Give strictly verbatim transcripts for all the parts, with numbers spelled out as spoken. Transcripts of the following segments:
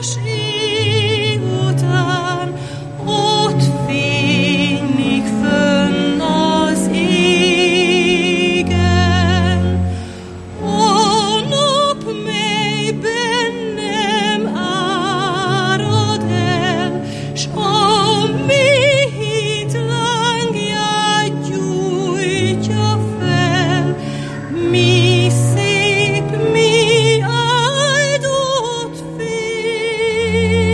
Mi szép, mi áldott fény.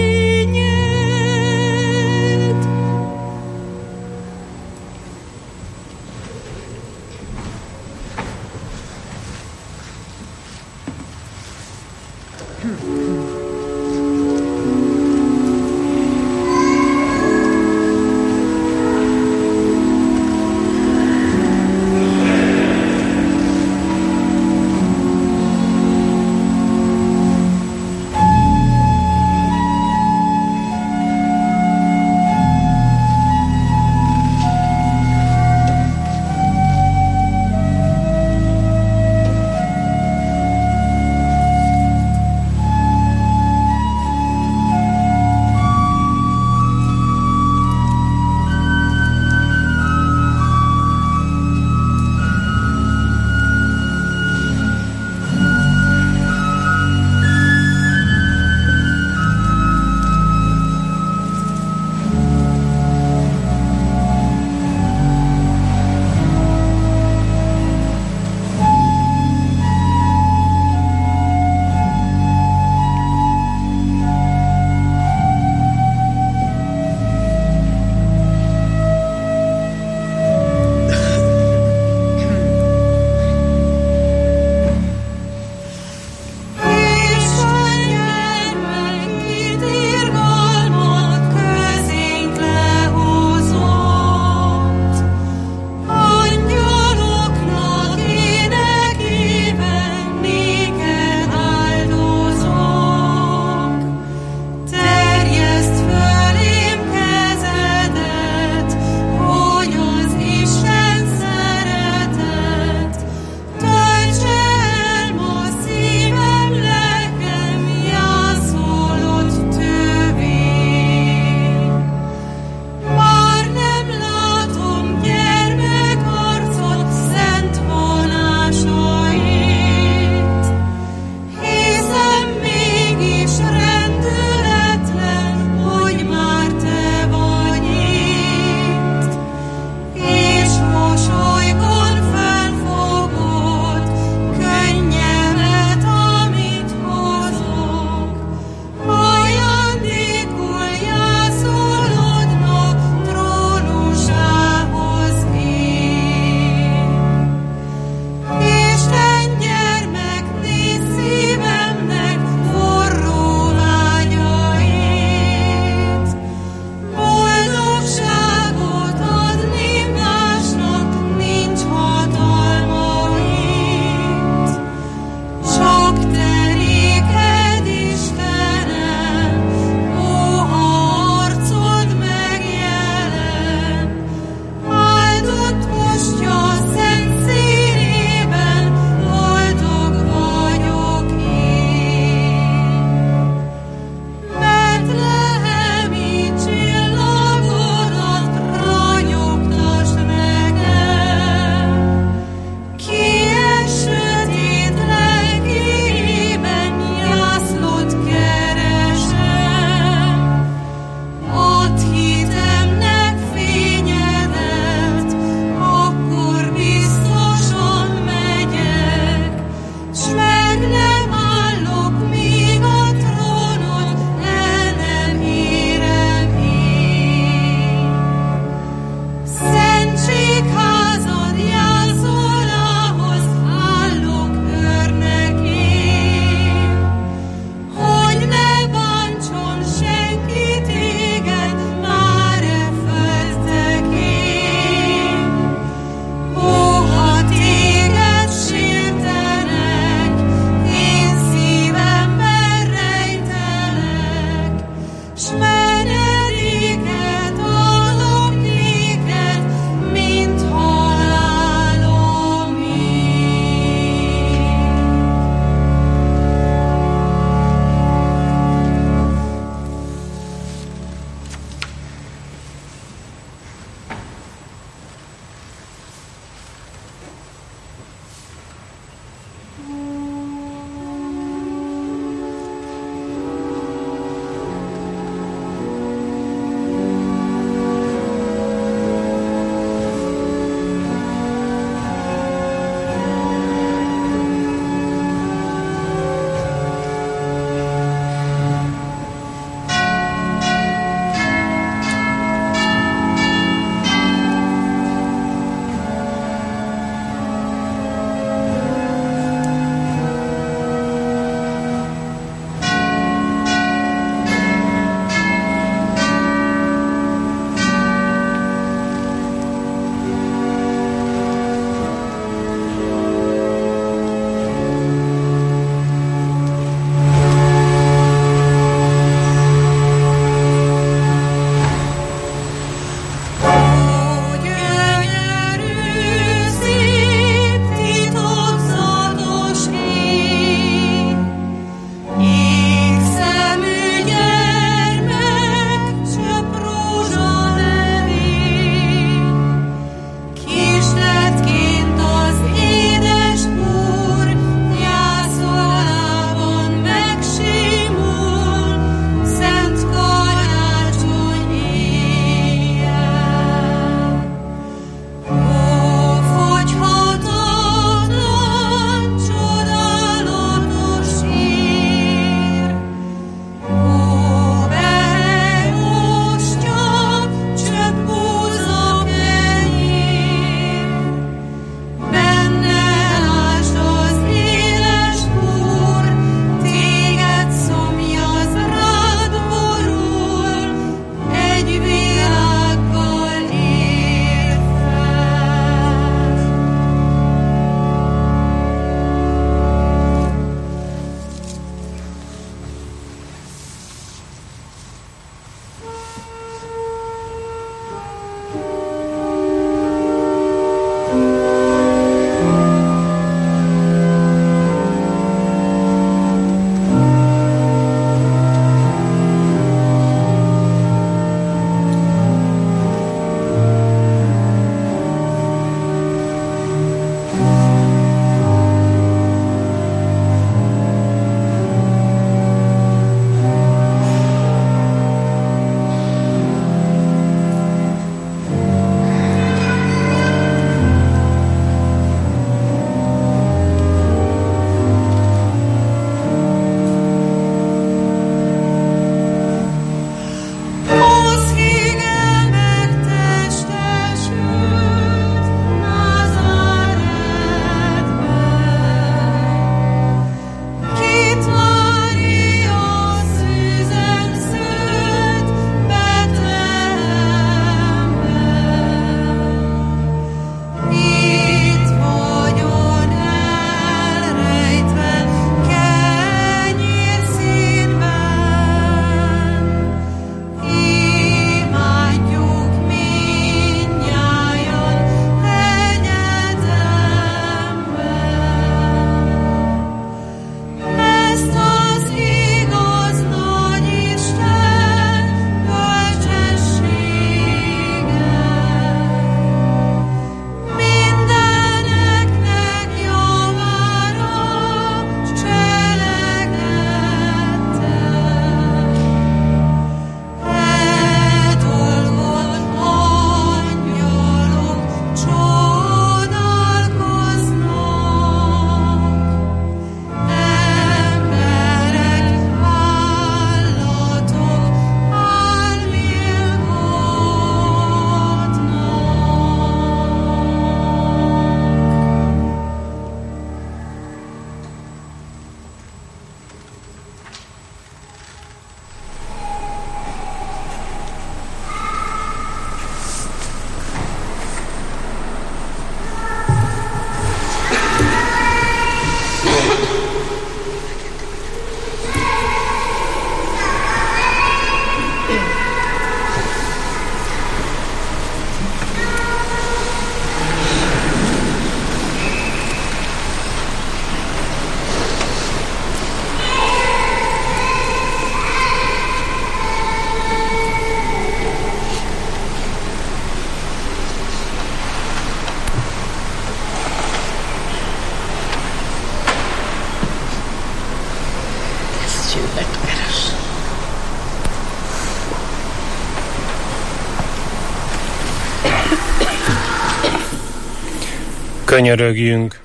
Könyörögjünk!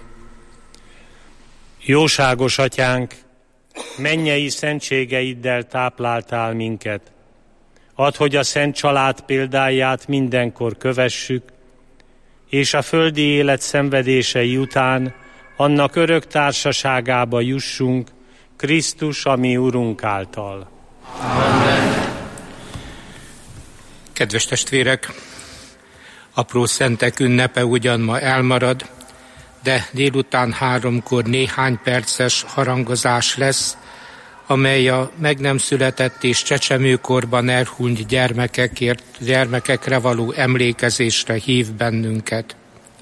Jóságos Atyánk, mennyei szentségeiddel tápláltál minket. Add, hogy a szent család példáját mindenkor kövessük, és a földi élet szenvedései után annak örök társaságába jussunk, Krisztus, a mi Urunk által. Amen. Kedves testvérek, apró szentek ünnepe ugyan ma elmarad, de délután háromkor néhány perces harangozás lesz, amely a meg nem született és csecsemőkorban elhunyt gyermekekért, gyermekekre való emlékezésre hív bennünket.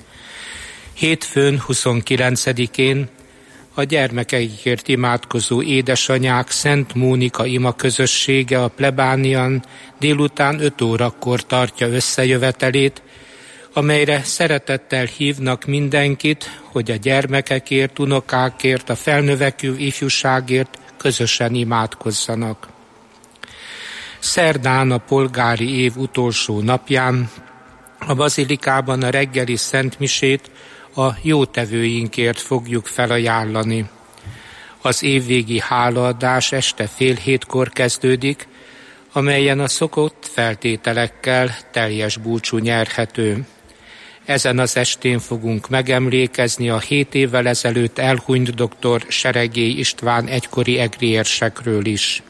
Hétfőn, huszonkilencedikén a gyermekeikért imádkozó édesanyák Szent Mónika ima közössége a plebánián délután öt órakor tartja összejövetelét, amelyre szeretettel hívnak mindenkit, hogy a gyermekekért, unokákért, a felnövekvő ifjúságért közösen imádkozzanak. Szerdán, a polgári év utolsó napján a bazilikában a reggeli szentmisét a jótevőinkért fogjuk felajánlani. Az évvégi hálaadás este fél hétkor kezdődik, amelyen a szokott feltételekkel teljes búcsú nyerhető. Ezen az estén fogunk megemlékezni a hét évvel ezelőtt elhunyt dr. Seregély István egykori egri érsekről is.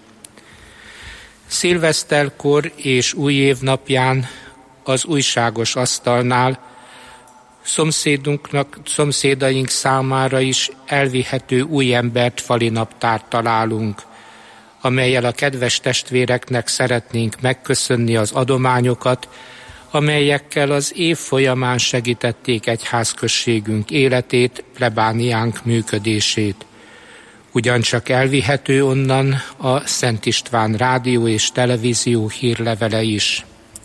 Szilveszterkor és új év napján az újságos asztalnál szomszédunknak, szomszédaink számára is elvihető új embert fali naptárt találunk, amellyel a kedves testvéreknek szeretnénk megköszönni az adományokat, amelyekkel az év folyamán segítették egyházközségünk életét, plebániánk működését. Ugyancsak elvihető onnan a Szent István rádió és televízió hírlevele is.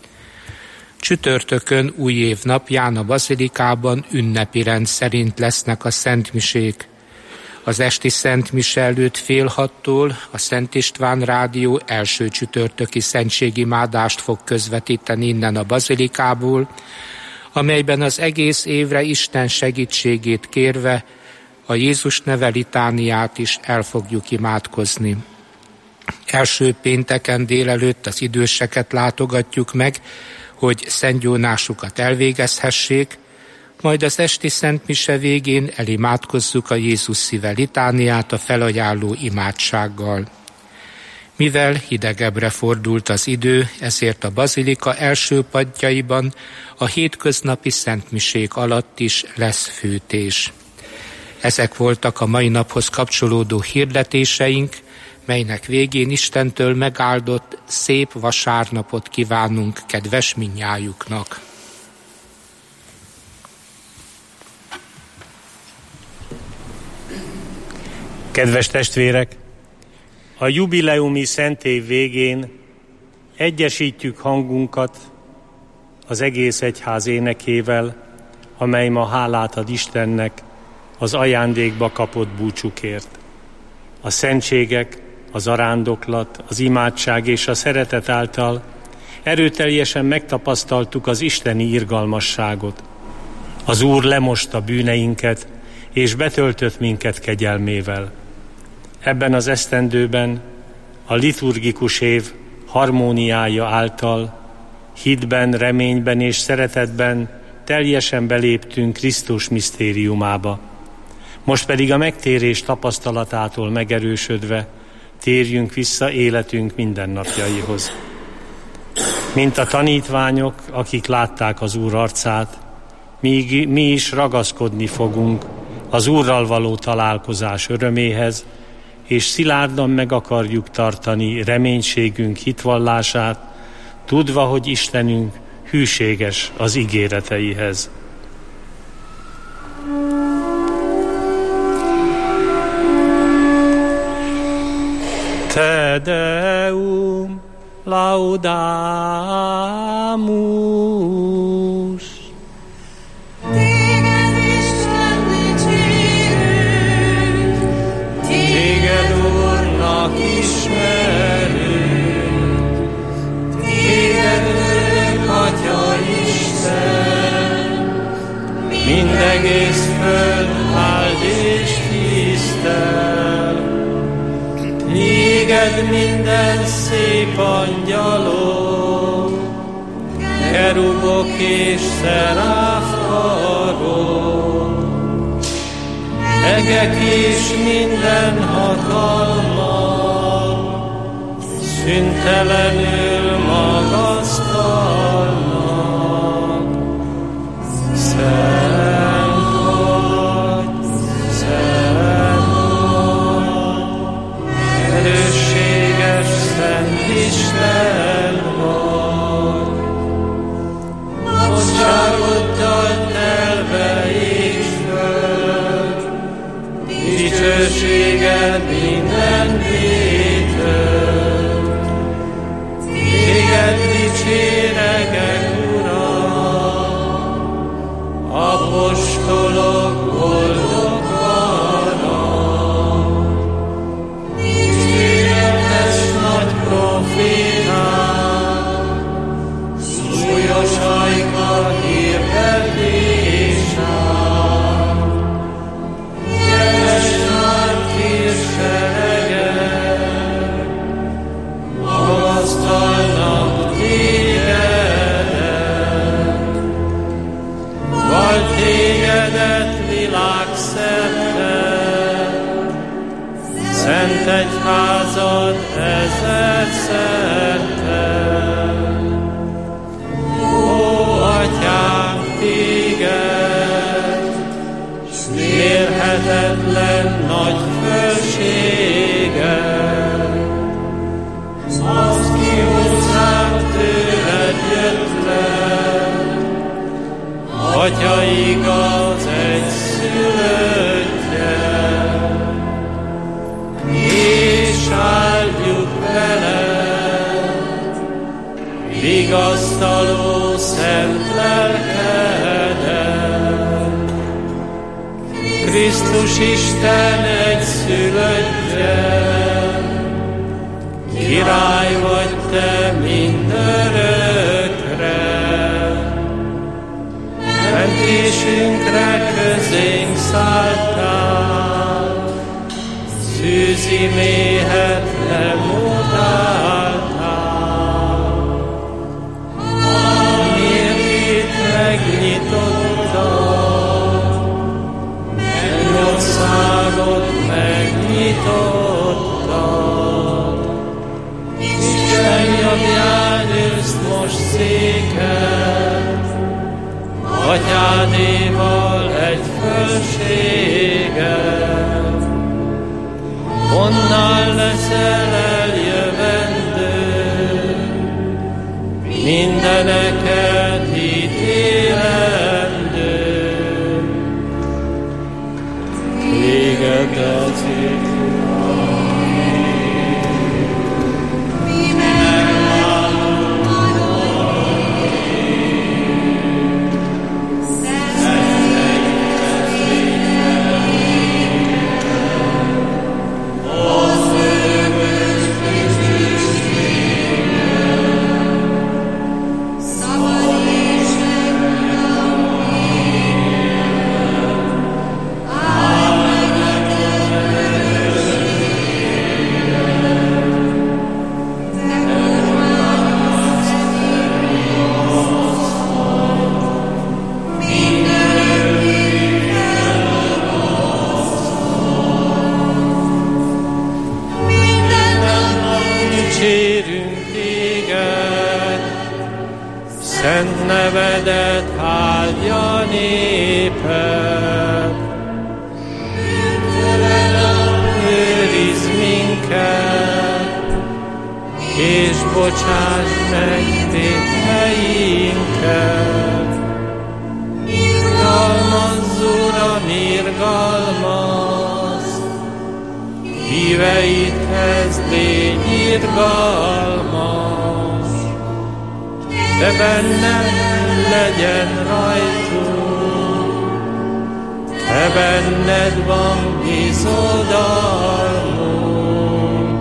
Csütörtökön új év napján a bazilikában ünnepi rend szerint lesznek a szentmisék. Az esti szentmise előtt fél hattól a Szent István rádió első csütörtöki szentségimádást fog közvetíteni innen a bazilikából, amelyben az egész évre Isten segítségét kérve a Jézus neve litániát is el fogjuk imádkozni. Első pénteken délelőtt az időseket látogatjuk meg, hogy szentgyónásukat elvégezhessék, majd az esti szentmise végén elimádkozzuk a Jézus szíve litániát a felajánló imádsággal. Mivel hidegebbre fordult az idő, ezért a bazilika első padjaiban a hétköznapi szentmisék alatt is lesz fűtés. Ezek voltak a mai naphoz kapcsolódó hirdetéseink, melynek végén Istentől megáldott szép vasárnapot kívánunk kedves mindnyájuknak. Kedves testvérek, a jubileumi szentév végén egyesítjük hangunkat az egész egyház énekével, amely ma hálát ad Istennek az ajándékba kapott búcsukért. A szentségek, az arándoklat, az imádság és a szeretet által erőteljesen megtapasztaltuk az isteni irgalmasságot. Az Úr lemosta bűneinket, és betöltött minket kegyelmével. Ebben az esztendőben a liturgikus év harmóniája által hitben, reményben és szeretetben teljesen beléptünk Krisztus misztériumába. Most pedig a megtérés tapasztalatától megerősödve térjünk vissza életünk mindennapjaihoz. Mint a tanítványok, akik látták az Úr arcát, mi, mi is ragaszkodni fogunk az Úrral való találkozás öröméhez, és szilárdan meg akarjuk tartani reménységünk hitvallását, tudva, hogy Istenünk hűséges az ígéreteihez. Te Deum laudamus. Téged Isten dicsérünk, téged Úrnak ismerünk, téged örök Atya Isten, mindegész Téged minden szép angyalok, kerubok és szeráfkarok, egek és minden hatalmak, szüntelenül magasztalnak. Szent vagy, szent vagy, erősséges szent Isten vagy. Nagyságoddal telve és föld, dicsőséged minden vétől. Téged dicséregek, Uram, apostolok boldoganak. Dicséretes nagy proféták, súlyosaika hirdetéssel, jeles mártír seregek, magasztalnak tégedet, vagy tégedet világszerte, szent egyházad ezer szerte. Atyánk, téged, s mérhetetlen nagy fölséged, az ki hozzánk tőled jött le, Atya igaz egyszülöttje, és áldjuk veled, vigasztaló szent lelkedet. Krisztus Isten egyszülöttje, király vagy te mindörökre, mentésünkre közénk szálltál, szűzi méhet lemutáltál. Amiért megnyitottad, mennyországot megnyitottad, Isten jobbján ülsz most széken, Atyádéval egy fölséget. Onnan leszel eljövendő, mindeneket ítélendő. Téged azért szent nevedet áldja néped. Őrizd minket, és bocsáss meg tétjeinket. Irgalmazz, Uram, irgalmazz, híveidhez légy irgalmas. De benned legyen rajtunk, te benned van bizodalmunk.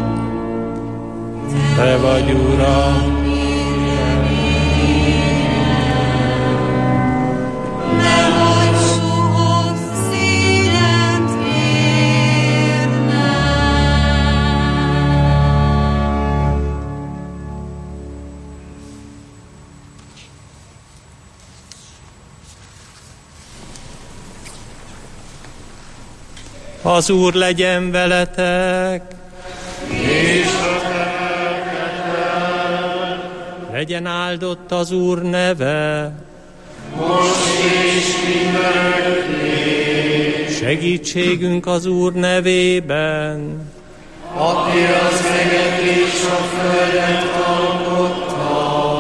Te vagy, Uram, Az Úr legyen veletek, és a lelkeddel. Legyen áldott az Úr neve, most és mindenki. Segítségünk az Úr nevében, aki az eget és a földet alkotta.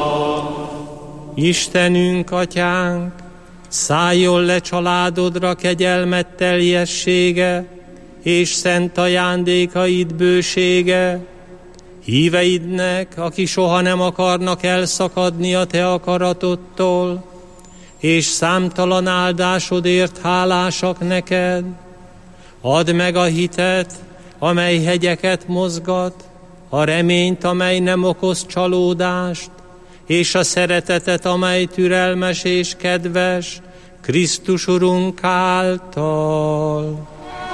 Istenünk, Atyánk, szálljon le családodra kegyelmet teljessége, és szent ajándékaid bősége, híveidnek, aki soha nem akarnak elszakadni a te akaratodtól, és számtalan áldásodért hálásak neked. Add meg a hitet, amely hegyeket mozgat, a reményt, amely nem okoz csalódást, és a szeretetet, amely türelmes és kedves, Krisztus Urunk által.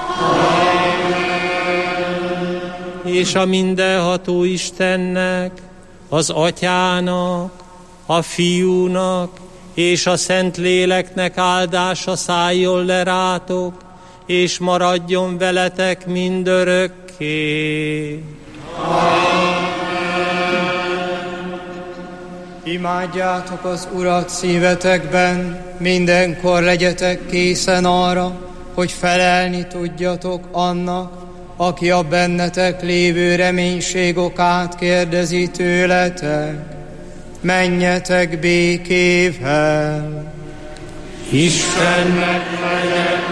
Amen. És a mindenható Istennek, az Atyának, a Fiúnak és a Szentléleknek áldása szálljon le rátok, és maradjon veletek mindörökké. Imádjátok az Urat szívetekben, mindenkor legyetek készen arra, hogy felelni tudjatok annak, aki a bennetek lévő reménység okát kérdezi tőletek. Menjetek békével! Istennek legyen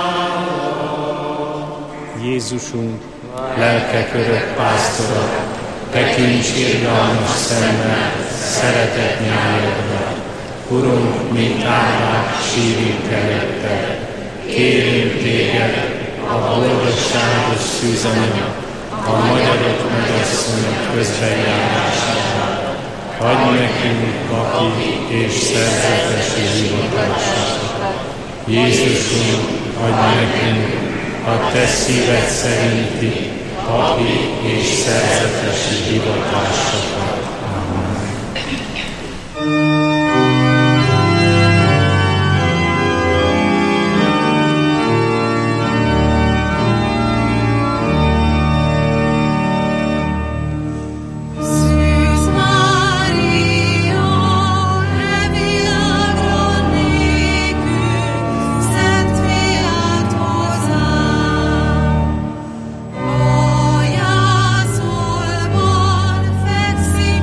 áldva! Jézusunk, lelkek örök pásztora, tekints irgalmas szemmel, szeretet nyájadra. Urunk, mint árvák sírunk előtted, kérünk téged, a boldogságos szűzanya, a magyarok nagyasszonyok közbenjárására. Adj nekünk papi és szerzetesi hivatásokat. Jézusunk, adj nekünk a te szíved szerinti papi és szerzetesi hivatásokat. Amen. Sexy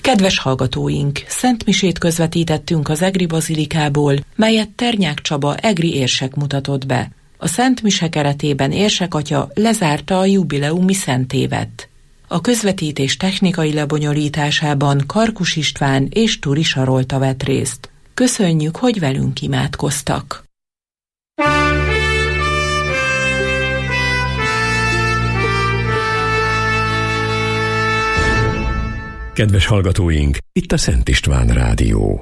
Kedves hallgatóink, szentmisét közvetítettünk az egri bazilikából, melyet Ternyák Csaba egri érsek mutatott be. A szentmise keretében érsek atya lezárta a jubileumi szentévet. A közvetítés technikai lebonyolításában Karkus István és Turi Sarolta vett részt. Köszönjük, hogy velünk imádkoztak! Kedves hallgatóink, itt a Szent István Rádió.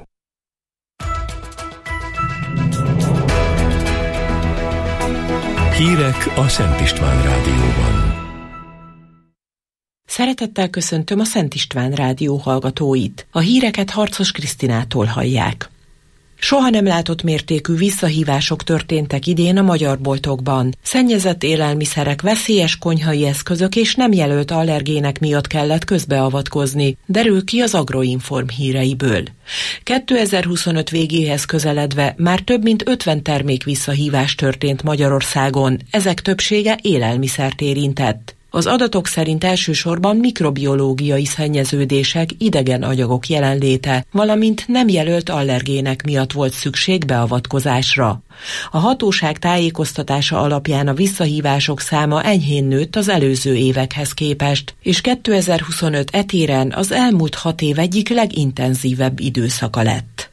Hírek a Szent István Rádióban. Szeretettel köszöntöm a Szent István Rádió hallgatóit. A híreket Harcos Krisztinától hallják. Soha nem látott mértékű visszahívások történtek idén a magyar boltokban. Szennyezett élelmiszerek, veszélyes konyhai eszközök és nem jelölt allergének miatt kellett közbeavatkozni, derül ki az Agroinform híreiből. kétezer-huszonöt végéhez közeledve már több mint ötven termék visszahívás történt Magyarországon, ezek többsége élelmiszert érintett. Az adatok szerint elsősorban mikrobiológiai szennyeződések, idegen anyagok jelenléte, valamint nem jelölt allergének miatt volt szükség beavatkozásra. A hatóság tájékoztatása alapján a visszahívások száma enyhén nőtt az előző évekhez képest, és kétezer-huszonöt etéren az elmúlt hat év egyik legintenzívebb időszaka lett.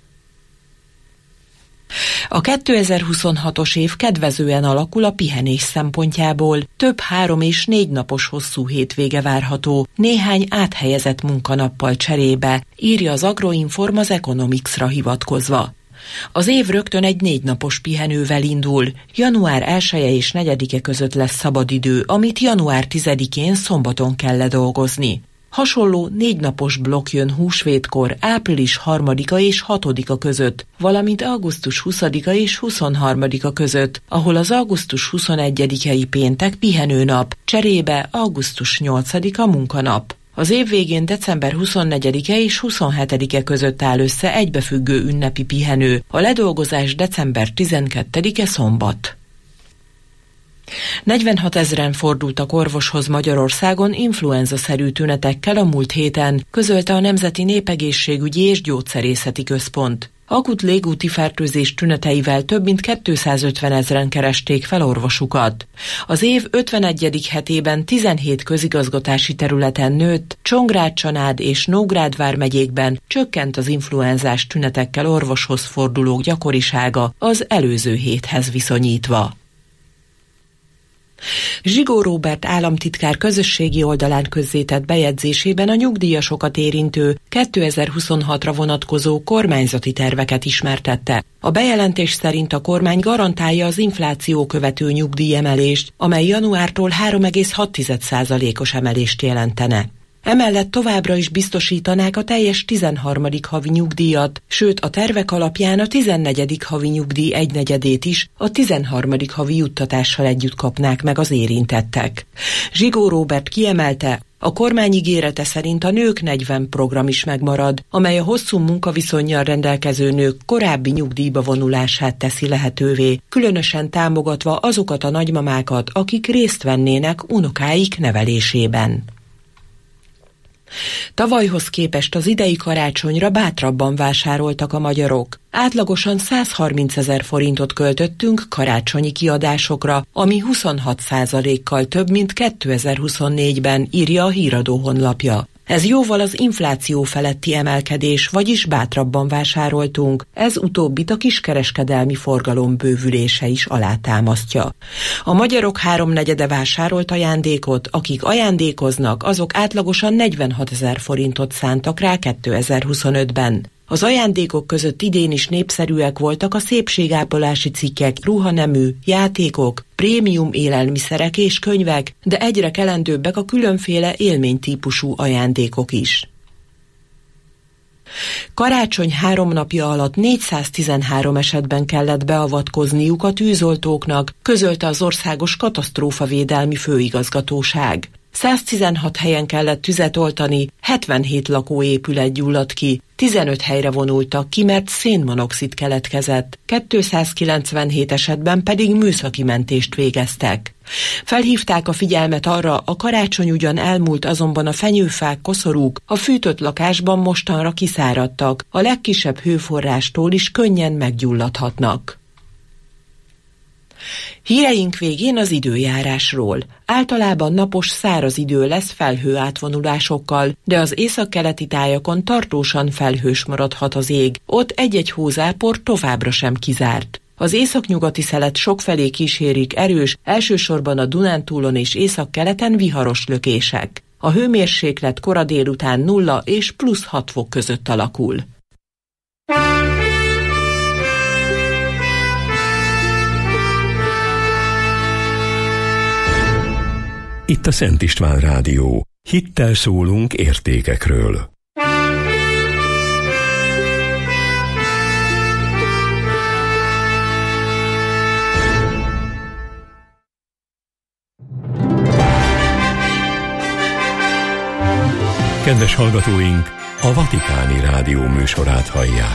A kétezer-huszonhatos év kedvezően alakul a pihenés szempontjából. Több három és négy napos hosszú hétvége várható, néhány áthelyezett munkanappal cserébe, írja az Agroinform az Economicsra hivatkozva. Az év rögtön egy négy napos pihenővel indul. január elseje és negyedike között lesz szabadidő, amit január tizedikén szombaton kell ledolgozni. Hasonló négy napos blokk jön húsvétkor, április harmadika és hatodika között, valamint augusztus huszadika és huszonharmadika között, ahol az augusztus huszonegyedikei péntek pihenőnap, cserébe augusztus nyolcadika munkanap. Az év végén december huszonnegyedike és huszonhetedike között áll össze egybefüggő ünnepi pihenő, a ledolgozás december tizenkettedike szombat. negyvenhat ezren fordultak orvoshoz Magyarországon influenza-szerű tünetekkel a múlt héten, közölte a Nemzeti Népegészségügyi és Gyógyszerészeti Központ. Akut légúti fertőzés tüneteivel több mint kétszázötven ezren keresték fel orvosukat. Az év ötvenegyedik hetében tizenhét közigazgatási területen nőtt, Csongrád-Csanád és Nógrád vármegyékben csökkent az influenzás tünetekkel orvoshoz fordulók gyakorisága az előző héthez viszonyítva. Zsigó Róbert államtitkár közösségi oldalán közzétett bejegyzésében a nyugdíjasokat érintő kétezer-huszonhatra vonatkozó kormányzati terveket ismertette. A bejelentés szerint a kormány garantálja az infláció követő nyugdíjemelést, amely januártól három egész hat százalékos emelést jelentene. Emellett továbbra is biztosítanák a teljes tizenharmadik havi nyugdíjat, sőt a tervek alapján a tizennegyedik havi nyugdíj egynegyedét is a tizenharmadik havi juttatással együtt kapnák meg az érintettek. Zsigó Róbert kiemelte, a kormány ígérete szerint a Nők negyven program is megmarad, amely a hosszú munkaviszonnyal rendelkező nők korábbi nyugdíjba vonulását teszi lehetővé, különösen támogatva azokat a nagymamákat, akik részt vennének unokáik nevelésében. Tavalyhoz képest az idei karácsonyra bátrabban vásároltak a magyarok. Átlagosan százharmincezer forintot költöttünk karácsonyi kiadásokra, ami huszonhat százalékkal több, mint kétezer-huszonnégyben, írja a híradó honlapja. Ez jóval az infláció feletti emelkedés, vagyis bátrabban vásároltunk, ez utóbbit a kiskereskedelmi forgalom bővülése is alátámasztja. A magyarok háromnegyede vásárolt ajándékot, akik ajándékoznak, azok átlagosan negyvenhatezer forintot szántak rá kétezer-huszonötben. Az ajándékok között idén is népszerűek voltak a szépségápolási cikkek, ruhanemű, játékok, prémium élelmiszerek és könyvek, de egyre kelendőbbek a különféle élménytípusú ajándékok is. Karácsony három napja alatt négyszáztizenhárom esetben kellett beavatkozniuk a tűzoltóknak, közölte az Országos Katasztrófavédelmi Főigazgatóság. száztizenhat helyen kellett tüzet oltani, hetvenhét lakóépület gyulladt ki, tizenöt helyre vonultak ki, mert szénmonoxid keletkezett, kétszázkilencvenhét esetben pedig műszaki mentést végeztek. Felhívták a figyelmet arra, a karácsony ugyan elmúlt, azonban a fenyőfák, koszorúk a fűtött lakásban mostanra kiszáradtak, a legkisebb hőforrástól is könnyen meggyulladhatnak. Híreink végén az időjárásról. Általában napos, száraz idő lesz felhőátvonulásokkal, de az északkeleti tájakon tartósan felhős maradhat az ég. Ott egy-egy hózápor továbbra sem kizárt. Az északnyugati szelet sokfelé kísérik erős, elsősorban a Dunántúlon és északkeleten viharos lökések. A hőmérséklet kora délután nulla és plusz hat fok között alakul. Itt a Szent István Rádió. Hittel szólunk értékekről. Kedves hallgatóink, a Vatikáni Rádió műsorát hallják.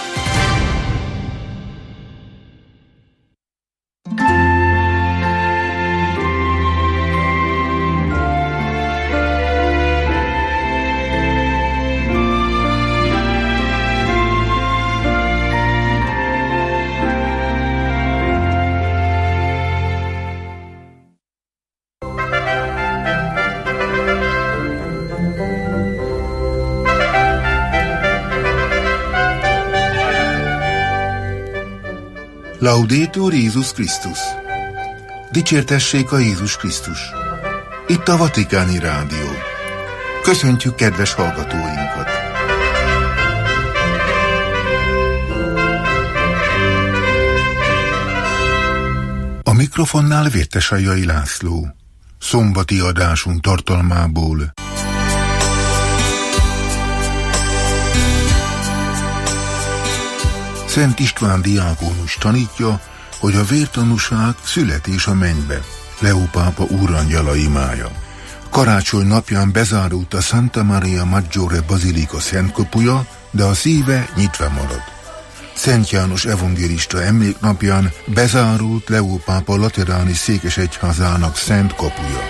Laudetur Jézus Krisztus! Dicsértessék a Jézus Krisztus! Itt a Vatikáni Rádió. Köszöntjük kedves hallgatóinkat! A mikrofonnál Vértesajai László. Szombati adásunk tartalmából. Szent István diákónus tanítja, hogy a vértanúság születés a mennybe, Leó pápa úrangyala imája. Karácsony napján bezárult a Santa Maria Maggiore Bazilika szentkapuja, de a szíve nyitva marad. Szent János evangélista emléknapján bezárult Leó pápa lateráni székesegyházának szent kapuja.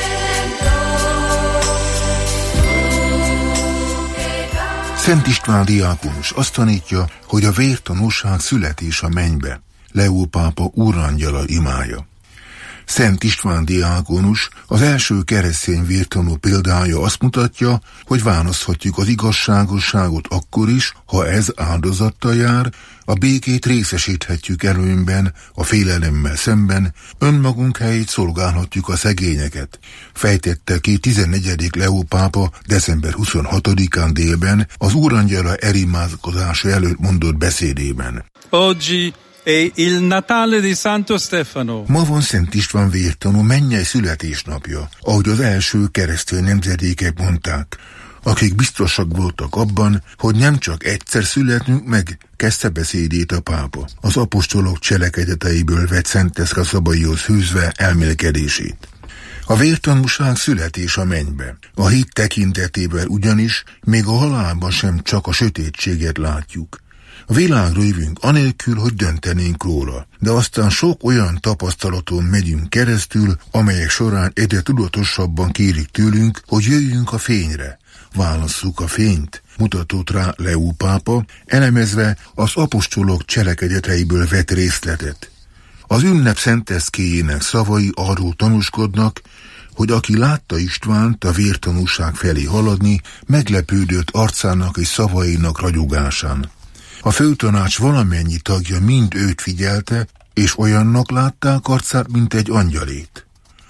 Szent István diákónus azt tanítja, hogy a vértanúság születés a mennybe, Leó pápa úrangyala imája. Szent István diákónus az első keresztény vértanú példája azt mutatja, hogy választhatjuk az igazságosságot akkor is, ha ez áldozattal jár, a békét részesíthetjük előnyben, a félelemmel szemben, önmagunk helyét szolgálhatjuk a szegényeket, fejtette ki tizennegyedik Leó pápa december huszonhatodikán délben az úrangyala erimádkozása előtt mondott beszédében. Oggi è il Natale di Santo Stefano. Ma van Szent István vértanú mennyei születésnapja, ahogy az első keresztény nemzedékek mondták, akik biztosak voltak abban, hogy nem csak egyszer születünk meg, kezdte beszédét a pápa, az apostolok cselekedeteiből vett szenteszka szabaihoz hűzve elmélkedését. A vértanúság születés a mennybe. A hit tekintetében ugyanis még a halálban sem csak a sötétséget látjuk. A világra jövünk anélkül, hogy döntenénk róla, de aztán sok olyan tapasztalaton megyünk keresztül, amelyek során egyre tudatosabban kérik tőlünk, hogy jöjjünk a fényre. Válasszuk a fényt, mutatott rá Leó pápa, elemezve az apostolok cselekedeteiből vett részletet. Az ünnep szenteszkéjének szavai arról tanúskodnak, hogy aki látta Istvánt a vértanúság felé haladni, meglepődött arcának és szavainak ragyogásán. A főtanács valamennyi tagja mind őt figyelte, és olyannak látták arcát, mint egy angyalét.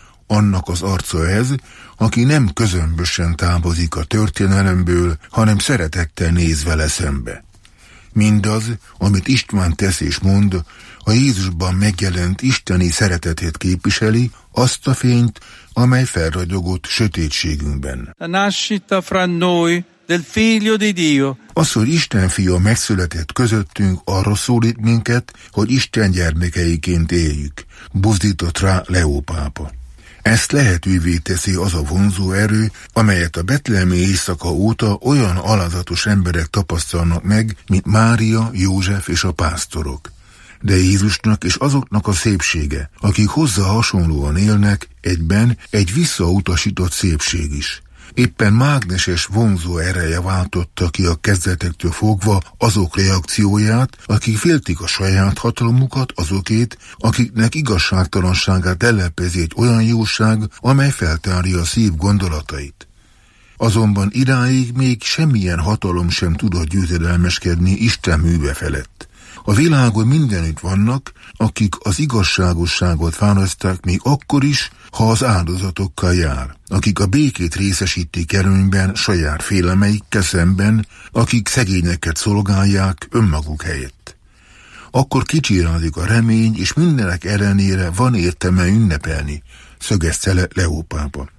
Annak az arca ez, aki nem közömbösen távozik a történelemből, hanem szeretettel néz vele szembe. Mindaz, amit István tesz és mond, a Jézusban megjelent isteni szeretetét képviseli, azt a fényt, amely felragyogott sötétségünkben. La nascita fra noi del Figlio di Dio. Az, hogy Isten fia megszületett közöttünk, arra szólít minket, hogy Isten gyermekeiként éljük, buzdított rá Leó pápa. Ezt lehetővé teszi az a vonzó erő, amelyet a betlehemi éjszaka óta olyan alázatos emberek tapasztalnak meg, mint Mária, József és a pásztorok. De Jézusnak és azoknak a szépsége, akik hozzá hasonlóan élnek, egyben egy visszautasított szépség is. Éppen mágneses vonzó ereje váltotta ki a kezdetektől fogva azok reakcióját, akik féltik a saját hatalmukat, azokét, akiknek igazságtalanságát ellepezi egy olyan jóság, amely feltárja a szív gondolatait. Azonban idáig még semmilyen hatalom sem tudott győzedelmeskedni Isten műve felett. A világon mindenütt vannak, akik az igazságosságot választák még akkor is, ha az áldozatokkal jár, akik a békét részesítik előnyben saját félemeikkel szemben, akik szegényeket szolgálják önmaguk helyett. Akkor kicsirázik a remény, és mindenek ellenére van értelme ünnepelni, szögezte le Leó pápa.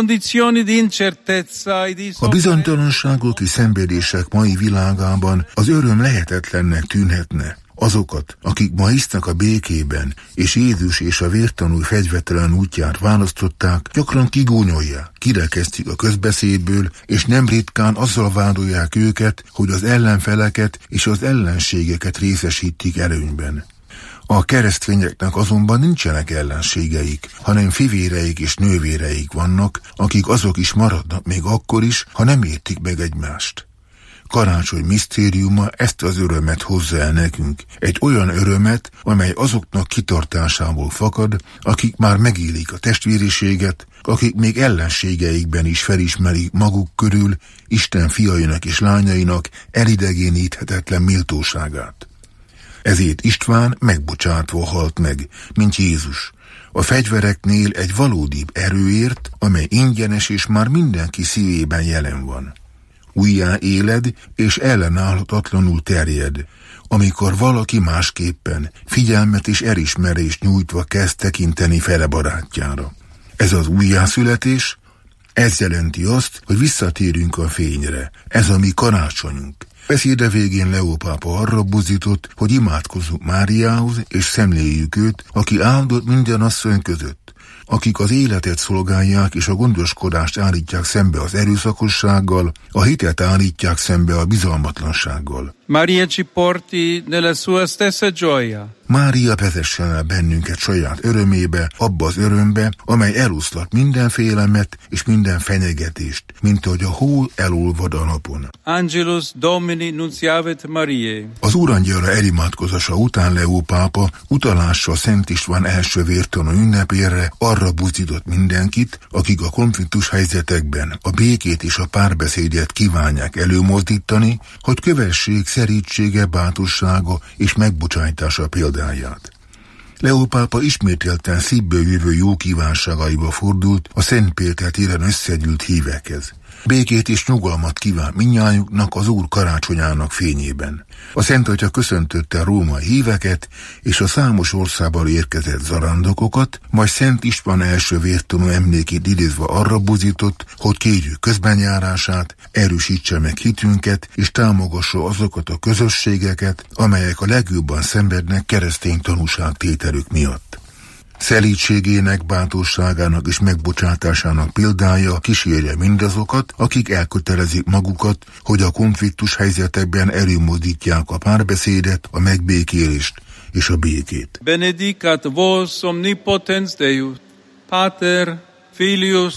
A bizonytalanságok és szenvedések mai világában az öröm lehetetlennek tűnhetne. Azokat, akik ma hisznek a békében, és Jézus és a vértanú fegyvertelen útját választották, gyakran kigúnyolják, kirekesztik a közbeszédből, és nem ritkán azzal vádolják őket, hogy az ellenfeleket és az ellenségeket részesítik előnyben. A keresztényeknek azonban nincsenek ellenségeik, hanem fivéreik és nővéreik vannak, akik azok is maradnak még akkor is, ha nem értik meg egymást. Karácsony misztériuma ezt az örömet hozza el nekünk, egy olyan örömet, amely azoknak kitartásából fakad, akik már megélik a testvériséget, akik még ellenségeikben is felismerik maguk körül Isten fiainak és lányainak elidegéníthetetlen méltóságát. Ezért István megbocsátva halt meg, mint Jézus, a fegyvereknél egy valódibb erőért, amely ingyenes és már mindenki szívében jelen van. Újjá éled, és ellenállhatatlanul terjed, amikor valaki másképpen figyelmet és elismerést nyújtva kezd tekinteni fele barátjára. Ez az újjászületés, ez jelenti azt, hogy visszatérünk a fényre, ez a mi karácsonyunk. Beszéde végén Leó pápa arra buzdított, hogy imádkozzunk Máriához, és szemléljük őt, aki áldott minden asszony között, akik az életet szolgálják és a gondoskodást állítják szembe az erőszakossággal, a hitet állítják szembe a bizalmatlansággal. Maria ci porti nella sua stessa gioia. Mária vezessen el bennünket saját örömébe, abba az örömbe, amely eloszlat minden félemet és minden fenyegetést, mint ahogy a hó elolvad a napon. Angelus Domini nunciavit Mariae. Az úrangyala elimádkozása után Leó pápa utalással Szent István első vértanú ünnepére arra buzdított mindenkit, akik a konfliktus helyzetekben a békét és a párbeszédet kívánják előmozdítani, hogy kövessék szerítsége, bátorsága és megbocsájtása példáját. Leó pápa ismételten szívből jövő jó kívánságaiba fordult a Szent Péter téren összegyűlt hívekhez. Békét és nyugalmat kíván mindnyájuknak az Úr karácsonyának fényében. A Szent Atya köszöntötte a római híveket és a számos országból érkezett zarándokokat, majd Szent István első vértanú emlékét idézve arra buzdított, hogy kérjük közbenjárását, erősítse meg hitünket és támogassa azokat a közösségeket, amelyek a legjobban szenvednek keresztény tanúságtételük miatt. Szelídségének, bátorságának és megbocsátásának példája kísérje mindazokat, akik elkötelezik magukat, hogy a konfliktus helyzetekben előmozdítják a párbeszédet, a megbékélést és a békét. Benedicat vos omnipotens Deus, Pater, Filius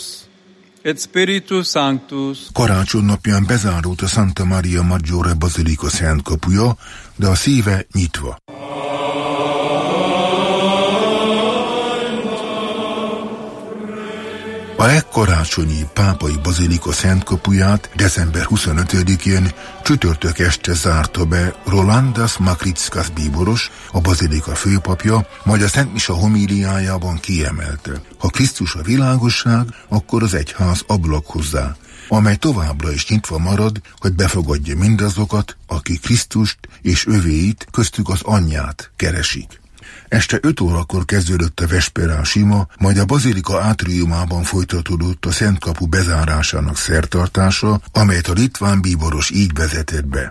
et Spiritus Sanctus. Karácsony napján bezárult a Santa Maria Maggiore Bazilika szent kapuja, de a szíve nyitva. A legkarácsonyi pápai bazilika szentkapuját december huszonötödikén csütörtök este zárta be Rolandas Makrickas bíboros, a bazilika főpapja, majd a Szent Misa homíliájában kiemelte: ha Krisztus a világosság, akkor az egyház ablak hozzá, amely továbbra is nyitva marad, hogy befogadja mindazokat, akik Krisztust és övéit, köztük az anyját keresik. Este öt órakor kezdődött a vesperál sima, majd a bazilika átriumában folytatódott a Szent Kapu bezárásának szertartása, amelyet a litván bíboros így vezetett be.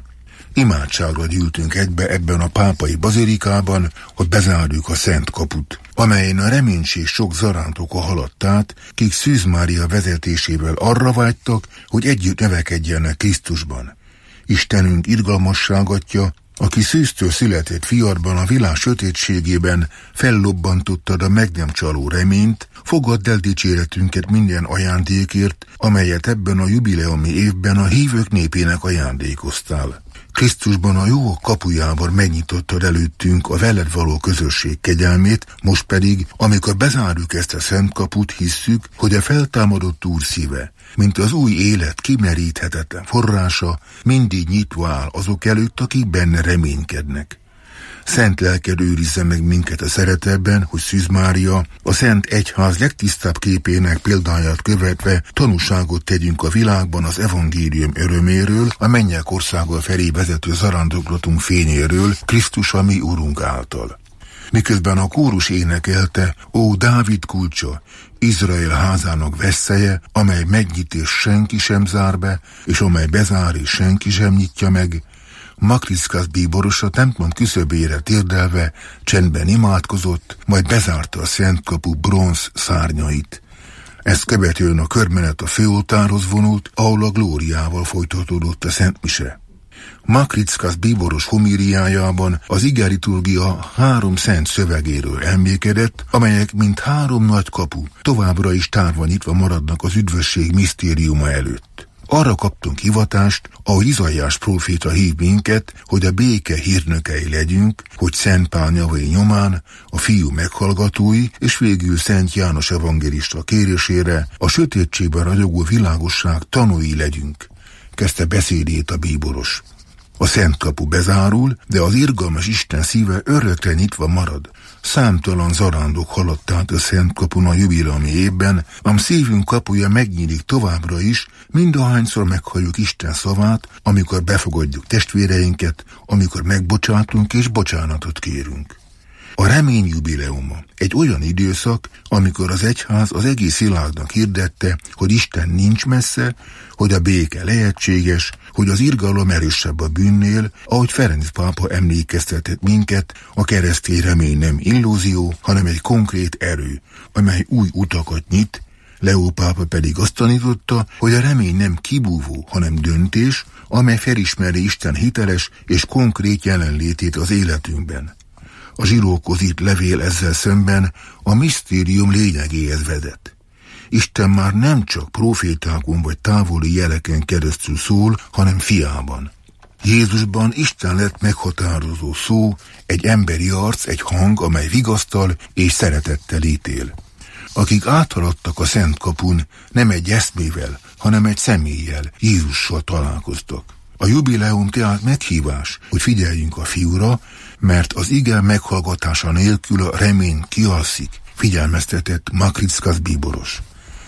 imádságra gyűltünk egybe ebben a pápai bazilikában, hogy bezárjuk a Szent Kaput, amelyen a reménység sok zarándoka haladt át, kik Szűz Mária vezetésével arra vágytak, hogy együtt növekedjenek Krisztusban. Istenünk irgalmasságatja, aki szűztől született fiadban a világ sötétségében fellobbantottad a meg nem csaló reményt, fogadd el dicséretünket minden ajándékért, amelyet ebben a jubileumi évben a hívők népének ajándékoztál. Krisztusban a jó kapujával megnyitottad előttünk a veled való közösség kegyelmét, most pedig, amikor bezárjuk ezt a szent kaput, hisszük, hogy a feltámadott Úr szíve, mint az új élet kimeríthetetlen forrása, mindig nyitva áll azok előtt, akik benne reménykednek. Szent lelked őrizze meg minket a szeretetben, hogy Szűz Mária, a Szent Egyház legtisztább képének példáját követve tanúságot tegyünk a világban az evangélium öröméről, a mennyek országa felé vezető zarándoklatunk fényéről, Krisztus a mi Urunk által. Miközben a kórus énekelte, ó Dávid kulcsa, Izrael házának vesszeje, amely megnyit és senki sem zár be, és amely bezár és senki sem nyitja meg, Makrickasz bíboros a templom küszöbére térdelve csendben imádkozott, majd bezárta a Szent Kapu bronz szárnyait. Ezt követően a körmenet a főoltárhoz vonult, ahol a glóriával folytatódott a Szent Mise. Makrickasz bíboros homíliájában az ige liturgia három szent szövegéről emlékedett, amelyek mint három nagy kapu továbbra is tárva nyitva maradnak az üdvösség misztériuma előtt. Arra kaptunk hivatást, ahogy Izaiás próféta hív minket, hogy a béke hírnökei legyünk, hogy Szent Pál nyavai nyomán a fiú meghallgatói, és végül Szent János evangélista kérésére a sötétségben ragyogó világosság tanúi legyünk, kezdte beszédét a bíboros. A Szent Kapu bezárul, de az irgalmas Isten szíve örökre nyitva marad. Számtalan zarándok haladt át a Szent Kapun a jubileumi évben, ám szívünk kapuja megnyílik továbbra is, mindahányszor meghalljuk Isten szavát, amikor befogadjuk testvéreinket, amikor megbocsátunk és bocsánatot kérünk. A remény jubileuma egy olyan időszak, amikor az egyház az egész világnak hirdette, hogy Isten nincs messze, hogy a béke lehetséges, hogy az irgalom erősebb a bűnnél, ahogy Ferenc pápa emlékeztetett minket, a keresztény remény nem illúzió, hanem egy konkrét erő, amely új utakat nyit. Leó pápa pedig azt tanította, hogy a remény nem kibúvó, hanem döntés, amely felismeri Isten hiteles és konkrét jelenlétét az életünkben. A zsirókozit levél ezzel szemben a misztérium lényegéhez vedett. Isten már nem csak profétákon vagy távoli jeleken keresztül szól, hanem fiában. Jézusban Isten lett meghatározó szó, egy emberi arc, egy hang, amely vigasztal és szeretettel ítél. Akik áthaladtak a Szent Kapun, nem egy eszmével, hanem egy személlyel, Jézussal találkoztak. A jubileum tehát meghívás, hogy figyeljünk a fiúra, mert az ige meghallgatása nélkül a remény kialszik, figyelmeztetett Makrickasz bíboros.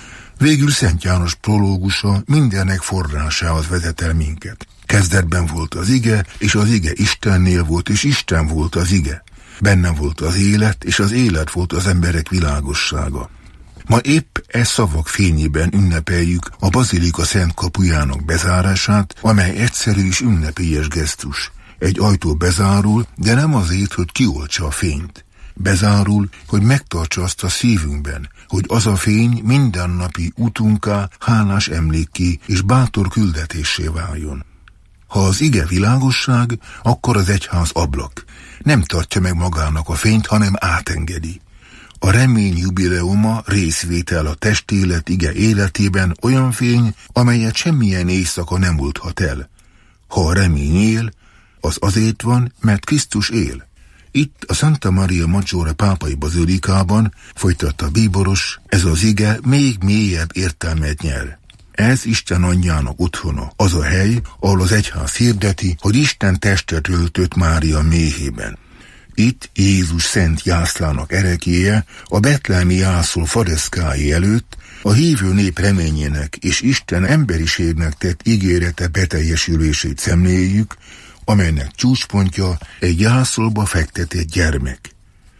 Végül Szent János prológusa mindennek forrásához vezet el minket. Kezdetben volt az ige, és az ige Istennél volt, és Isten volt az ige. Bennem volt az élet, és az élet volt az emberek világossága. Ma épp e szavak fényében ünnepeljük a bazilika Szent Kapujának bezárását, amely egyszerű és ünnepélyes gesztus. Egy ajtó bezárul, de nem azért, hogy kioltsa a fényt. Bezárul, hogy megtartsa azt a szívünkben, hogy az a fény mindennapi utunká, hálás emlékké és bátor küldetésé váljon. Ha az ige világosság, akkor az egyház ablak. Nem tartja meg magának a fényt, hanem átengedi. A remény jubileuma részvétel a testélet ige életében olyan fény, amelyet semmilyen éjszaka nem oldhat el. Ha a remény él, az azért van, mert Krisztus él. Itt a Santa Maria Maggiore pápai bazilikában, folytatta a bíboros, ez az ige még mélyebb értelmet nyer. Ez Isten anyjának otthona, az a hely, ahol az egyház hirdeti, hogy Isten testet öltött Mária méhében. Itt Jézus szent jászlának erekéje, a betlehemi jászol fareszkái előtt a hívő nép reményének és Isten emberiségnek tett ígérete beteljesülését szemléljük, amelynek csúcspontja egy jászolba fektetett gyermek.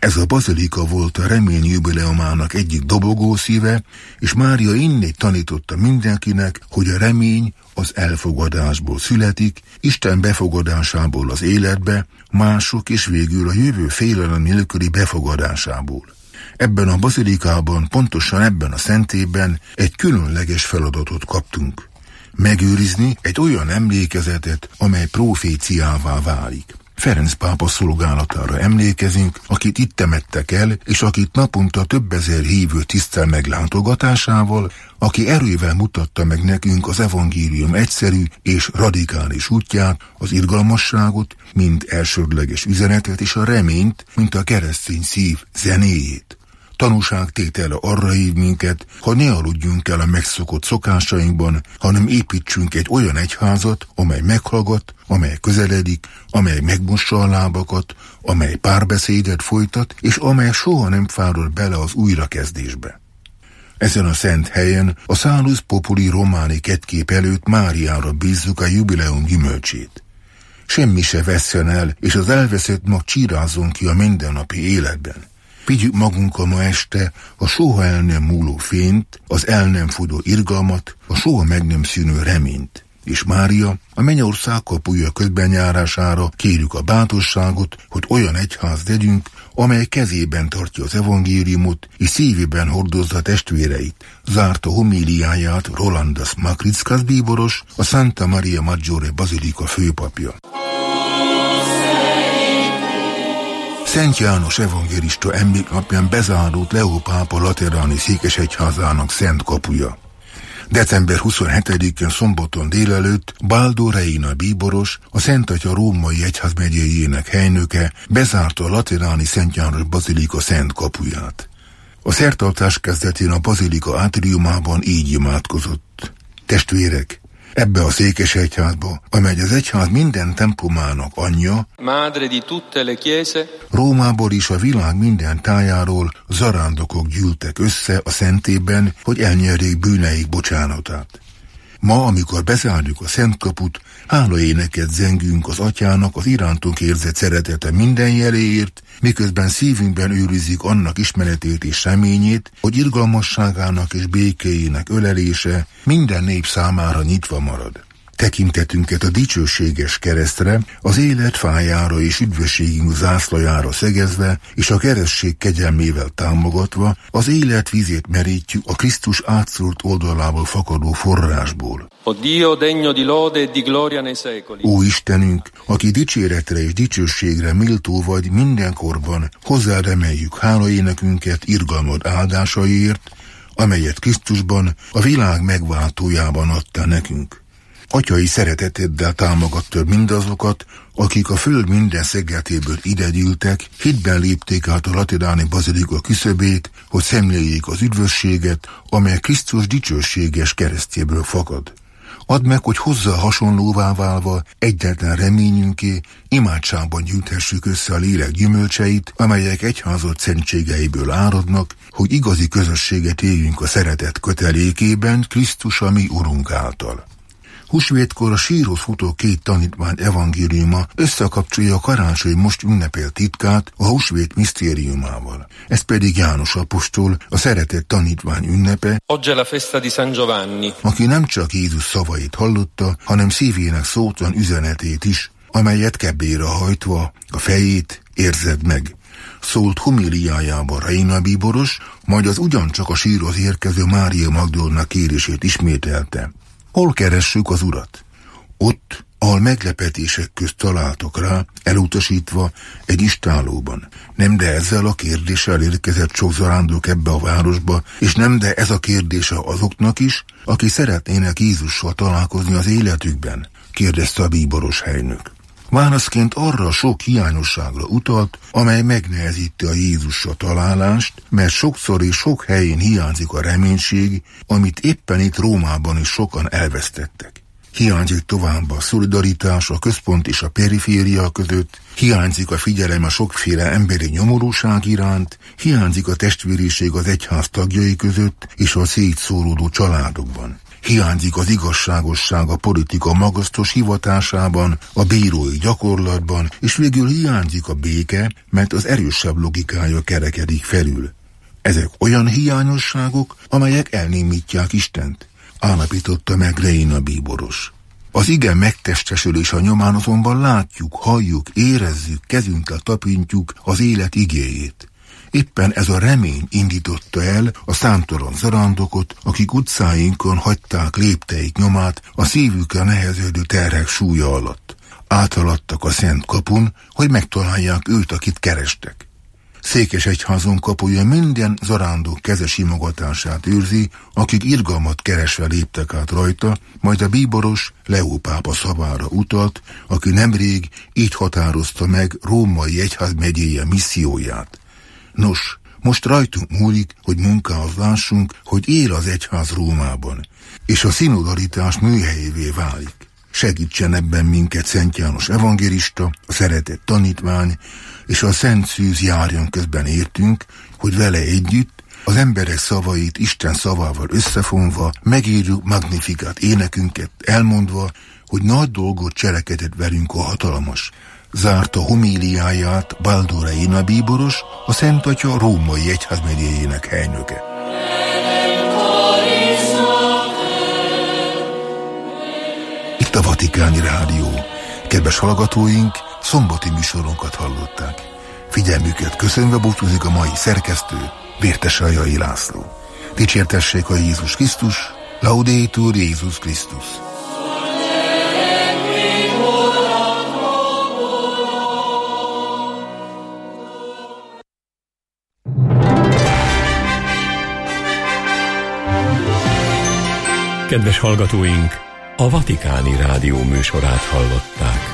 Ez a bazilika volt a remény jubileumának egyik dobogó szíve, és Mária innét tanította mindenkinek, hogy a remény az elfogadásból születik, Isten befogadásából az életbe, mások és végül a jövő félelem nélküli befogadásából. Ebben a bazilikában, pontosan ebben a szentében egy különleges feladatot kaptunk. Megőrizni egy olyan emlékezetet, amely proféciává válik. Ferenc pápa szolgálatára emlékezünk, akit itt temettek el, és akit naponta több ezer hívő tisztel meg látogatásával, aki erővel mutatta meg nekünk az evangélium egyszerű és radikális útját, az irgalmasságot, mint elsődleges üzenetet, és a reményt, mint a keresztény szív zenéjét. Tanúságtétele arra hív minket, ha ne aludjunk el a megszokott szokásainkban, hanem építsünk egy olyan egyházat, amely meghallgat, amely közeledik, amely megmossa a lábakat, amely párbeszédet folytat, és amely soha nem fárad bele az újrakezdésbe. Ezen a szent helyen a Salus Populi Romani kettkép előtt Máriára bízzuk a jubileum gyümölcsét. Semmi se vesszen el, és az elveszett mag csírázzon ki a mindennapi életben. Vigyük magunkkal ma este a soha el nem múló fényt, az el nem fogyó irgalmat, a soha meg nem szűnő reményt. És Mária, a mennyország kapuja közbenjárására kérjük a bátorságot, hogy olyan egyház legyünk, amely kezében tartja az evangéliumot, és szívében hordozza testvéreit. Zárta homíliáját Rolandas Makrickas bíboros, a Santa Maria Maggiore Bazilika főpapja. Szent János evangélista emléknapján bezárult Leó pápa lateráni székesegyházának szent kapuja. december huszonhetedikén szombaton délelőtt Baldo Reina bíboros, a Szent Atya római egyházmegyéjének helynöke bezárta a lateráni Szent János bazilika szent kapuját. A szertartás kezdetén a bazilika átriumában így imádkozott. Testvérek, ebbe a székesegyházba, amely az egyház minden templomának anyja, madre di tutte le chiese, Rómából is a világ minden tájáról zarándokok gyűltek össze a szentében, hogy elnyerjék bűneik bocsánatát. Ma, amikor bezárjuk a szent kaput, hálaéneket zengünk az Atyának az irántunk érzett szeretete minden jeléért, miközben szívünkben őrizzük annak ismeretét és reményét, hogy irgalmasságának és békéjének ölelése minden nép számára nyitva marad. Tekintetünket a dicsőséges keresztre, az élet fájára és üdvösségünk zászlajára szegezve, és a keresztség kegyelmével támogatva, az élet vízét merítjük a Krisztus átszúrt oldalából fakadó forrásból. Ó Istenünk, aki dicséretre és dicsőségre méltó vagy mindenkorban, hozzáremeljük hálaénekünket irgalmad áldásaiért, amelyet Krisztusban, a világ megváltójában adta nekünk. Atyai szereteteddel támogattad mindazokat, akik a föld minden szegletéből idegyűltek, hitben lépték át a lateráni bazilika küszöbét, hogy szemléljék az üdvösséget, amely Krisztus dicsőséges keresztjéből fakad. Add meg, hogy hozzá hasonlóvá válva egyetlen reményünké, imádságban gyűjthessük össze a lélek gyümölcseit, amelyek egyházad szentségeiből áradnak, hogy igazi közösséget éljünk a szeretet kötelékében, Krisztus a mi Urunk által. Húsvétkor a sírhoz futó két tanítvány evangéliuma összekapcsolja a karácsony most ünnepelt titkát a húsvét misztériumával. Ez pedig János apostol, a szeretett tanítvány ünnepe, Oggi è la festa di San Giovanni, aki nem csak Jézus szavait hallotta, hanem szívének szótlan üzenetét is, amelyet kebbére hajtva a fejét érzed meg. Szólt homiliájában Reina bíboros, majd az ugyancsak a sírhoz érkező Mária Magdolna kérését ismételte. Hol keressük az Urat? Ott, ahol meglepetések közt találtok rá, elutasítva egy istállóban. Nem de ezzel a kérdéssel érkezett sok zarándok ebbe a városba, és nem de ez a kérdése azoknak is, akik szeretnének Jézussal találkozni az életükben? Kérdezte a bíboros helynök. Válaszként arra a sok hiányosságra utalt, amely megnehezíti a Jézussal találást, mert sokszor és sok helyén hiányzik a reménység, amit éppen itt Rómában is sokan elvesztettek. Hiányzik továbbá a szolidaritás a központ és a periféria között, hiányzik a figyelem a sokféle emberi nyomorúság iránt, hiányzik a testvériség az egyház tagjai között és a szétszóródó családokban. hiányzik az igazságosság a politika magasztos hivatásában, a bírói gyakorlatban, és végül hiányzik a béke, mert az erősebb logikája kerekedik felül. Ezek olyan hiányosságok, amelyek elnémítják Istent, állapította meg Reina bíboros. Az ige megtestesülése nyomán azonban látjuk, halljuk, érezzük, kezünkkel tapintjuk az élet igéjét. Éppen ez a remény indította el a számtalan zarándokot, akik utcáinkon hagyták lépteik nyomát a szívükre nehezedő terhek súlya alatt. Áthaladtak a Szent kapun, hogy megtalálják őt, akit kerestek. Székesegyházon kapuja minden zarándok keze simogatását őrzi, akik irgalmat keresve léptek át rajta, majd a bíboros Leó pápa szavára utalt, aki nemrég így határozta meg római egyház megyéje misszióját. Nos, most rajtunk múlik, hogy munkához lássunk, hogy él az egyház Rómában, és a szinodalitás műhelyévé válik. Segítsen ebben minket Szent János evangélista, a szeretett tanítvány, és a Szent Szűz járjon közben értünk, hogy vele együtt az emberek szavait Isten szavával összefonva megírjuk Magnificat énekünket, elmondva, hogy nagy dolgot cselekedett velünk a hatalmas. Zárta homíliáját Baldó Reina bíboros, a Szent Atya római egyházmegyéjének helynöke. Itt a Vatikáni Rádió. Kedves hallgatóink, szombati műsorunkat hallották. Figyelmüket köszönve búcsúzik a mai szerkesztő, Vértes Ajai László. Dicsértessék a Jézus Krisztus, Laudetur Jézus Krisztus. Kedves hallgatóink, a Vatikáni Rádió műsorát hallották.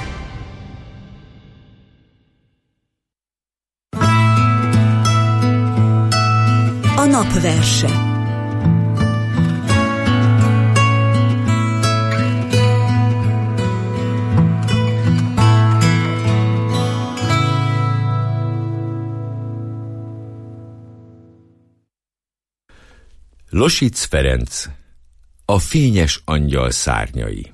A napverse. Losic Ferenc, a fényes angyal szárnyai.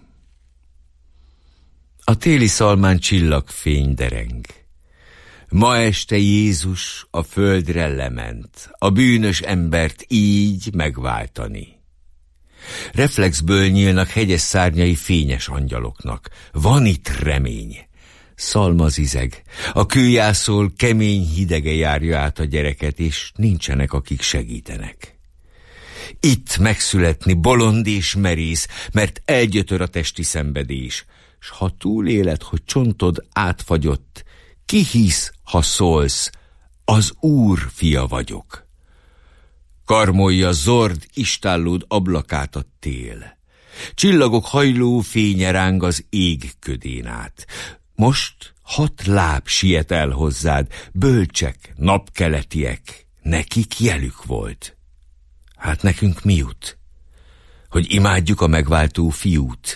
A téli szalmán csillagfény dereng. Ma este Jézus a földre lement, a bűnös embert így megváltani. Reflexből nyílnak hegyes szárnyai fényes angyaloknak. Van itt remény. Szalmazizeg, a kőjászol kemény hidege járja át a gyereket, és nincsenek, akik segítenek. Itt megszületni bolond és merész, mert elgyötör a testi szenvedés, s ha túléled, hogy csontod átfagyott, ki hisz, ha szólsz, az Úr fia vagyok. Karmolja zord istállód ablakát a tél. Csillagok hajló fénye ráng az ég ködén át. Most hat láb siet el hozzád, bölcsek, napkeletiek, nekik jelük volt. Hát nekünk mi jut? Hogy imádjuk a megváltó fiút.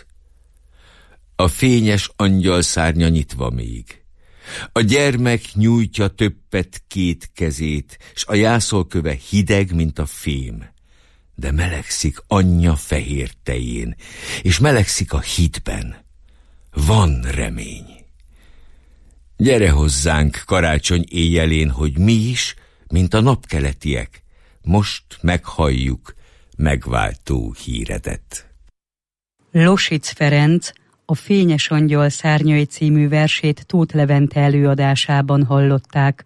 A fényes angyal szárnya nyitva még. A gyermek nyújtja többet két kezét, s a jászolköve hideg, mint a fém. De melegszik anyja fehér tején, és melegszik a hitben. Van remény. Gyere hozzánk karácsony éjjelén, hogy mi is, mint a napkeletiek, most meghalljuk megváltó híredet. Losic Ferenc a Fényes angyal szárnyai című versét Tóth Levente előadásában hallották.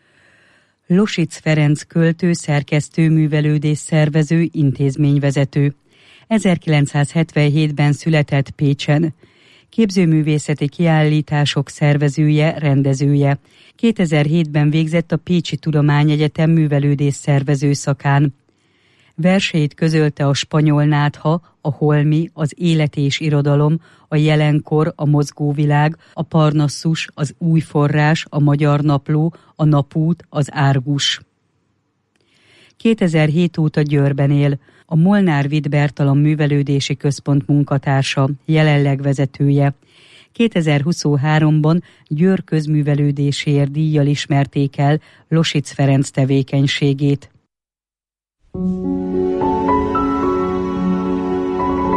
Losic Ferenc költő, szerkesztő, művelődés szervező, intézményvezető. ezerkilencszázhetvenhétben született Pécsen. Képzőművészeti kiállítások szervezője, rendezője. kétezer-hétben végzett a Pécsi Tudományegyetem művelődés szervező szakán. Verseit közölte a Spanyol Nátha, a Holmi, az Élet és Irodalom, a Jelenkor, a Mozgóvilág, a Parnassus, az Új Forrás, a Magyar Napló, a Napút, az Árgus. kétezer-hét óta Győrben él, a Molnár Vitt Bertalan Művelődési Központ munkatársa, jelenleg vezetője. kétezer-huszonháromban Győr közművelődéséért díjjal ismerték el Losic Ferenc tevékenységét.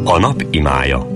A nap imája.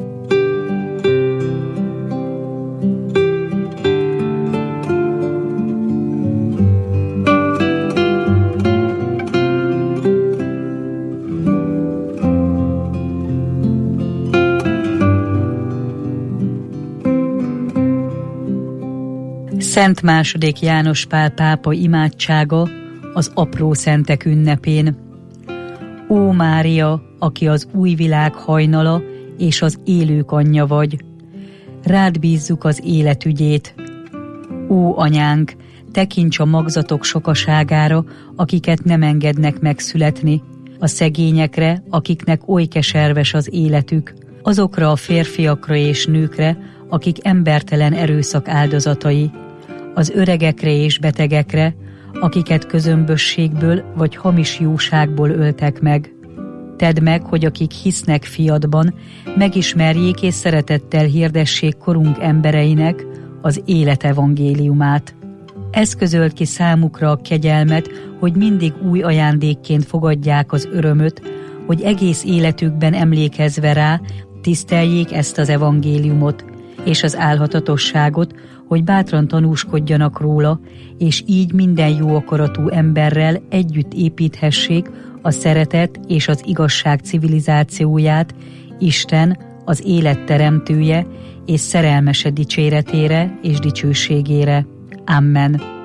Szent második János Pál pápa imádsága az apró szentek ünnepén. Ó Mária, aki az új világ hajnala és az élők anyja vagy, rád bízzuk az életügyét. Ó anyánk, tekints a magzatok sokaságára, akiket nem engednek megszületni, a szegényekre, akiknek oly keserves az életük, azokra a férfiakra és nőkre, akik embertelen erőszak áldozatai, az öregekre és betegekre, akiket közömbösségből vagy hamis jóságból öltek meg. Tedd meg, hogy akik hisznek fiadban, megismerjék és szeretettel hirdessék korunk embereinek az élet evangéliumát. Eszközöld ki számukra a kegyelmet, hogy mindig új ajándékként fogadják az örömöt, hogy egész életükben emlékezve rá, tiszteljék ezt az evangéliumot és az álhatatosságot, hogy bátran tanúskodjanak róla, és így minden jó akaratú emberrel együtt építhessék a szeretet és az igazság civilizációját Isten, az élet teremtője és szerelmese dicséretére és dicsőségére. Amen.